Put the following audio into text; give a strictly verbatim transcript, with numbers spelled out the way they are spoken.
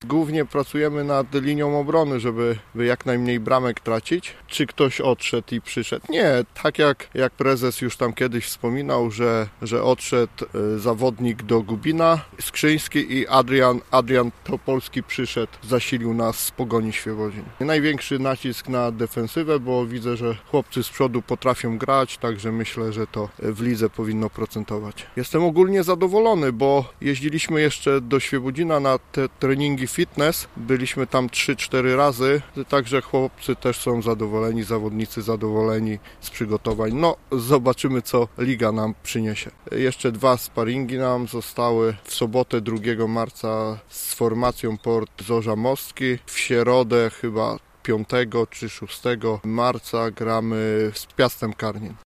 Głównie pracujemy nad linią obrony, żeby jak najmniej bramek tracić. Czy ktoś odszedł i przyszedł? Nie, tak jak, jak prezes już tam kiedyś wspominał, że, że odszedł zawodnik do Gubina, Skrzyński i Adrian, Adrian Topolski przyszedł, zasilił nas z Pogoni Świebodzin. Największy nacisk na defensywę, bo widzę, że chłopcy z przodu potrafią grać, także myślę, że to w lidze powinno procentować. Jestem ogólnie zadowolony, bo jeździliśmy jeszcze do Świebodzina na te treningi fitness, byliśmy tam trzy cztery razy, także chłopcy też są zadowoleni, zawodnicy zadowoleni z przygotowań. No, zobaczymy, co liga nam przyniesie. Jeszcze dwa sparingi nam zostały. W sobotę drugiego marca z formacją Port Zorza Mostki, w środę chyba piątego czy szóstego marca gramy z Piastem Karnin.